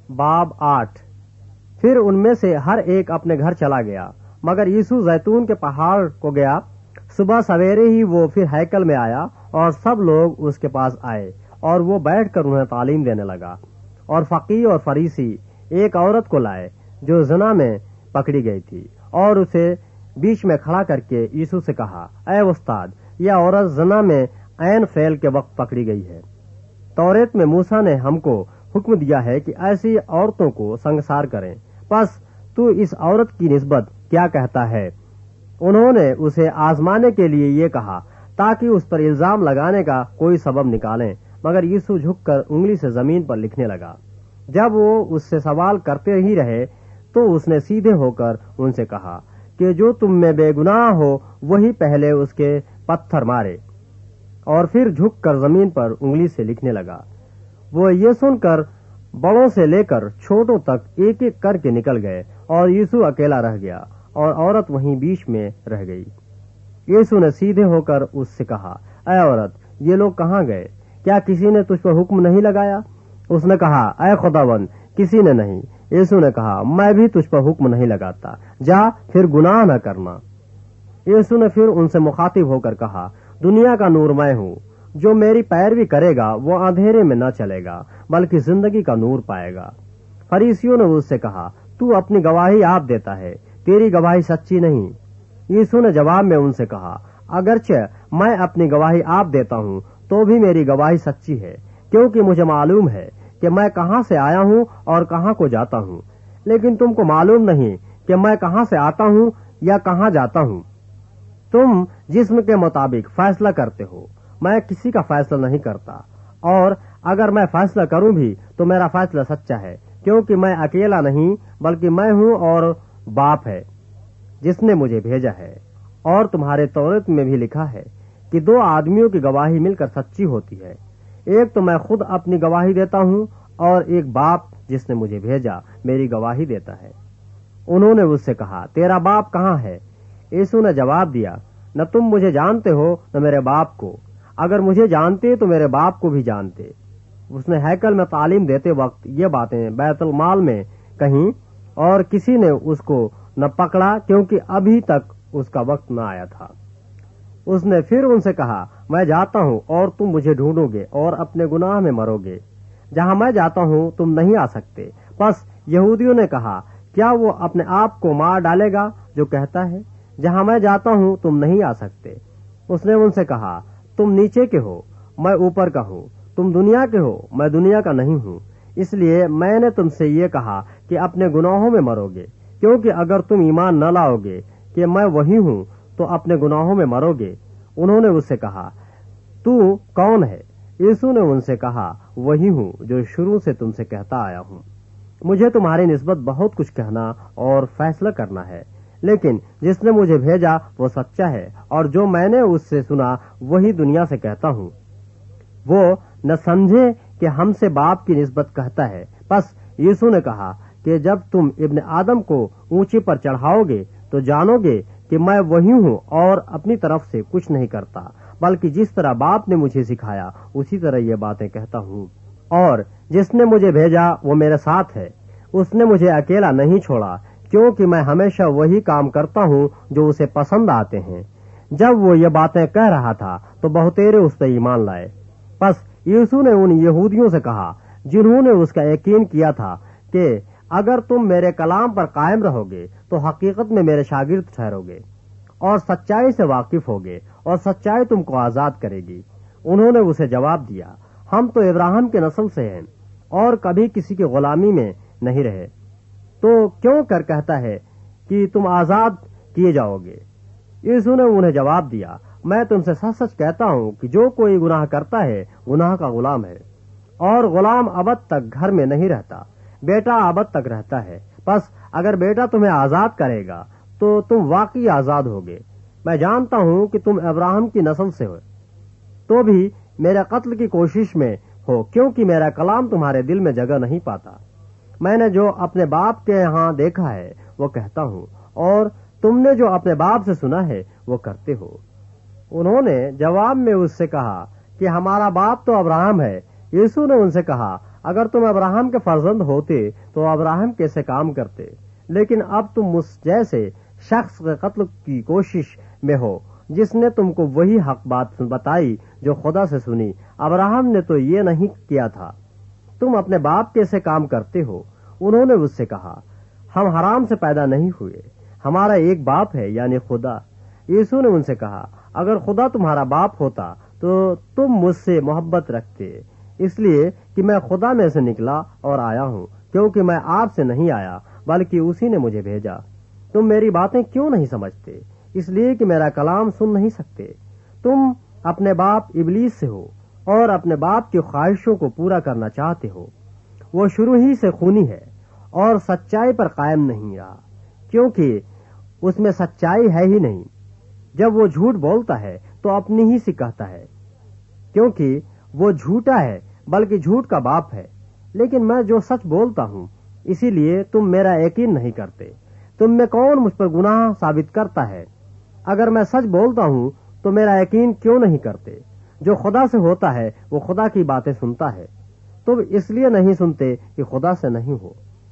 बाब 8। फिर उनमें से हर एक अपने घर चला गया, मगर यीशु जैतून के पहाड़ को गया। सुबह सवेरे ही वो फिर हैकल में आया और सब लोग उसके पास आए और वो बैठकर उन्हें तालीम देने लगा। और फकीह और फरीसी एक औरत को लाए जो ज़िना में पकड़ी गई थी, और उसे बीच में खड़ा करके यीशु से कहा, ऐ उस्ताद, यह औरत ज़िना में ऐन फेल के वक्त पकड़ी गई है। तौरेत में मूसा ने हमको हुक्म दिया है कि ऐसी औरतों को संसार करें, बस तू इस औरत की निस्बत क्या कहता है? उन्होंने उसे आजमाने के लिए ये कहा ताकि उस पर इल्जाम लगाने का कोई सबब निकालें, मगर यीशु झुककर उंगली से जमीन पर लिखने लगा। जब वो उससे सवाल करते ही रहे तो उसने सीधे होकर उनसे कहा कि जो तुम में बेगुनाह हो वही पहले उसके पत्थर मारे, और फिर झुककर जमीन पर उंगली से लिखने लगा। वो ये सुनकर बड़ों से लेकर छोटों तक एक एक करके निकल गए और यीशु अकेला रह गया और औरत वहीं बीच में रह गई। यीशु ने सीधे होकर उससे कहा, ऐ औरत, ये लोग कहाँ गए? क्या किसी ने तुझ पर हुक्म नहीं लगाया? उसने कहा, ऐ खुदावंद, किसी ने नहीं। यीशु ने कहा, मैं भी तुझ पर हुक्म नहीं लगाता, जा फिर गुनाह न करना। यीशु ने फिर उनसे मुखातिब होकर कहा, दुनिया का नूर मैं हूँ। जो मेरी पैरवी करेगा वो अंधेरे में न चलेगा बल्कि जिंदगी का नूर पाएगा। फरीसियों ने उससे कहा, तू अपनी गवाही आप देता है, तेरी गवाही सच्ची नहीं। यीशु ने जवाब में उनसे कहा, अगरचे मैं अपनी गवाही आप देता हूँ तो भी मेरी गवाही सच्ची है, क्योंकि मुझे मालूम है कि मैं कहाँ से आया हूँ और कहाँ को जाता हूँ, लेकिन तुमको मालूम नहीं कि मैं कहाँ से आता हूँ या कहाँ जाता हूँ। तुम जिस्म के मुताबिक फैसला करते हो, मैं किसी का फैसला नहीं करता, और अगर मैं फैसला करूं भी तो मेरा फैसला सच्चा है, क्योंकि मैं अकेला नहीं बल्कि मैं हूं और बाप है जिसने मुझे भेजा है। और तुम्हारे तौरात में भी लिखा है कि दो आदमियों की गवाही मिलकर सच्ची होती है। एक तो मैं खुद अपनी गवाही देता हूं और एक बाप जिसने मुझे भेजा मेरी गवाही देता है। उन्होंने उससे कहा, तेरा बाप कहाँ है? यीशु ने जवाब दिया, न तुम मुझे जानते हो न मेरे बाप को। अगर मुझे जानते तो मेरे बाप को भी जानते। उसने हैकल में तालीम देते वक्त ये बातें बैतुल माल में कहीं, और किसी ने उसको न पकड़ा क्योंकि अभी तक उसका वक्त न आया था। उसने फिर उनसे कहा, मैं जाता हूँ और तुम मुझे ढूंढोगे और अपने गुनाह में मरोगे। जहाँ मैं जाता हूँ तुम नहीं आ सकते। बस यहूदियों ने कहा, क्या वो अपने आप को मार डालेगा जो कहता है, जहाँ मैं जाता हूँ तुम नहीं आ सकते? उसने उनसे कहा, तुम नीचे के हो, मैं ऊपर का हूँ। तुम दुनिया के हो, मैं दुनिया का नहीं हूँ। इसलिए मैंने तुमसे ये कहा कि अपने गुनाहों में मरोगे, क्योंकि अगर तुम ईमान न लाओगे कि मैं वही हूँ तो अपने गुनाहों में मरोगे। उन्होंने उससे कहा, तू कौन है? यीशु ने उनसे कहा, वही हूँ जो शुरू से तुमसे कहता आया हूँ। मुझे तुम्हारी निस्बत बहुत कुछ कहना और फैसला करना है, लेकिन जिसने मुझे भेजा वो सच्चा है, और जो मैंने उससे सुना वही दुनिया से कहता हूँ। वो न समझे कि हमसे बाप की निस्बत कहता है। बस यीशु ने कहा कि जब तुम इब्न आदम को ऊंचे पर चढ़ाओगे तो जानोगे कि मैं वही हूँ और अपनी तरफ से कुछ नहीं करता, बल्कि जिस तरह बाप ने मुझे सिखाया उसी तरह ये बातें कहता हूँ। और जिसने मुझे भेजा वो मेरे साथ है। उसने मुझे अकेला नहीं छोड़ा, क्योंकि मैं हमेशा वही काम करता हूँ जो उसे पसंद आते हैं। जब वो ये बातें कह रहा था तो बहुतेरे उस पर ईमान लाए। बस यीशु ने उन यहूदियों से कहा जिन्होंने उसका यकीन किया था कि अगर तुम मेरे कलाम पर कायम रहोगे तो हकीकत में मेरे शागिर्द ठहरोगे और सच्चाई से वाकिफ होगे, और सच्चाई तुमको आजाद करेगी। उन्होंने उसे जवाब दिया, हम तो इब्राहिम के नस्ल से हैं और कभी किसी की गुलामी में नहीं रहे, तो क्यों कर कहता है कि तुम आजाद किए जाओगे? यीशु ने उन्हें जवाब दिया, मैं तुमसे सच सच कहता हूँ कि जो कोई गुनाह करता है गुनाह का गुलाम है, और गुलाम अबद तक घर में नहीं रहता, बेटा अबद तक रहता है। बस अगर बेटा तुम्हें आजाद करेगा तो तुम वाकई आजाद होगे। मैं जानता हूँ कि तुम इब्राहिम की नस्ल से हो, तो भी मेरे कत्ल की कोशिश में हो, क्योंकि मेरा कलाम तुम्हारे दिल में जगह नहीं पाता। मैंने जो अपने बाप के यहाँ देखा है वो कहता हूँ, और तुमने जो अपने बाप से सुना है वो करते हो। उन्होंने जवाब में उससे कहा कि हमारा बाप तो अब्राहम है। यीशु ने उनसे कहा, اگر تم ابراہم کے فرزند ہوتے تو ابراہم کیسے کام کرتے، لیکن اب تم مجھ جیسے شخص کے قتل کی کوشش میں ہو جس نے تم کو وہی حق بات بتائی جو خدا سے سنی۔ ابراہم نے تو یہ نہیں کیا تھا۔ تم اپنے باپ کیسے کام کرتے ہو؟ انہوں نے اس سے کہا، ہم حرام سے پیدا نہیں ہوئے، ہمارا ایک باپ ہے یعنی خدا۔ یسوع نے ان سے کہا، اگر خدا تمہارا باپ ہوتا تو تم مجھ سے محبت رکھتے، اس لیے کہ میں خدا میں سے نکلا اور آیا ہوں، کیونکہ میں آپ سے نہیں آیا بلکہ اسی نے مجھے بھیجا۔ تم میری باتیں کیوں نہیں سمجھتے؟ اس لیے کہ میرا کلام سن نہیں سکتے۔ تم اپنے باپ ابلیس سے ہو اور اپنے باپ کی خواہشوں کو پورا کرنا چاہتے ہو۔ وہ شروع ہی سے خونی ہے اور سچائی پر قائم نہیں رہا، کیونکہ اس میں سچائی ہے ہی نہیں۔ جب وہ جھوٹ بولتا ہے تو اپنی ہی سے کہتا ہے، کیونکہ وہ جھوٹا ہے بلکہ جھوٹ کا باپ ہے۔ لیکن میں جو سچ بولتا ہوں اسی لیے تم میرا یقین نہیں کرتے۔ تم میں کون مجھ پر گناہ ثابت کرتا ہے؟ اگر میں سچ بولتا ہوں تو میرا یقین کیوں نہیں کرتے؟ جو خدا سے ہوتا ہے وہ خدا کی باتیں سنتا ہے، تم اس لیے نہیں سنتے کہ خدا سے نہیں ہو۔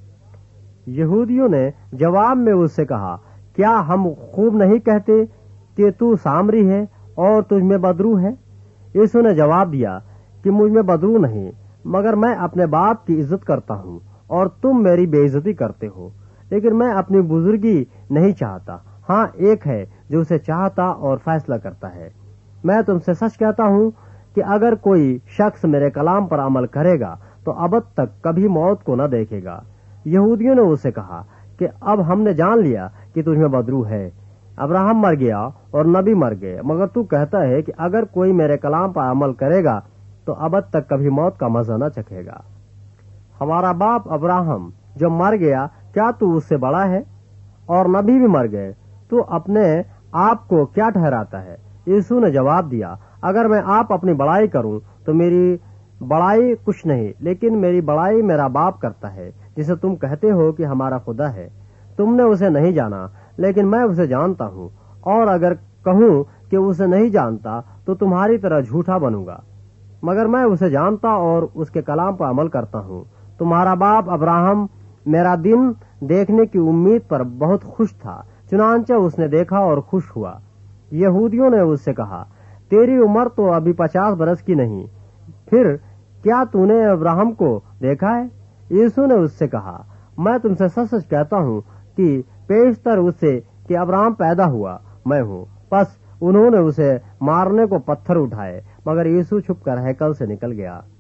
یہودیوں نے جواب میں اس سے کہا، کیا ہم خوب نہیں کہتے کہ تو سامری ہے اور تجھ میں بدرو ہے؟ یسوع نے جواب دیا کہ مجھ میں بدرو نہیں، مگر میں اپنے باپ کی عزت کرتا ہوں اور تم میری بے عزتی کرتے ہو۔ لیکن میں اپنی بزرگی نہیں چاہتا، ہاں ایک ہے جو اسے چاہتا اور فیصلہ کرتا ہے۔ میں تم سے سچ کہتا ہوں کہ اگر کوئی شخص میرے کلام پر عمل کرے گا تو ابد تک کبھی موت کو نہ دیکھے گا۔ یہودیوں نے اس سے کہا کہ اب ہم نے جان لیا کہ تجھ میں بدرو ہے۔ ابراہم مر گیا اور نبی مر گئے، مگر تو کہتا ہے کہ اگر کوئی میرے کلام پر عمل کرے گا تو ابد تک کبھی موت کا مزہ نہ چکھے گا۔ ہمارا باپ ابراہم جو مر گیا، کیا تو اس سے بڑا ہے؟ اور نبی بھی مر گئے، تو اپنے آپ کو کیا ٹھہراتا ہے؟ یسوع نے جواب دیا، اگر میں آپ اپنی بڑائی کروں تو میری بڑائی کچھ نہیں، لیکن میری بڑائی میرا باپ کرتا ہے جسے تم کہتے ہو کہ ہمارا خدا ہے۔ تم نے اسے نہیں جانا لیکن میں اسے جانتا ہوں، اور اگر کہوں کہ اسے نہیں جانتا تو تمہاری طرح جھوٹا بنوں گا، مگر میں اسے جانتا اور اس کے کلام پر عمل کرتا ہوں۔ تمہارا باپ ابراہم میرا دن دیکھنے کی امید پر بہت خوش تھا، چنانچہ اس نے دیکھا اور خوش ہوا۔ یہودیوں نے اس سے کہا، تیری عمر تو ابھی 50 برس کی نہیں، پھر کیا تو نے ابراہم کو دیکھا ہے؟ یسوع نے اس سے کہا، میں تم سے سچ سچ کہتا ہوں کہ پیشتر اس سے کہ ابراہم پیدا ہوا میں ہوں۔ پس انہوں نے اسے مارنے کو پتھر اٹھائے، مگر یسوع چھپ کر ہیکل سے نکل گیا۔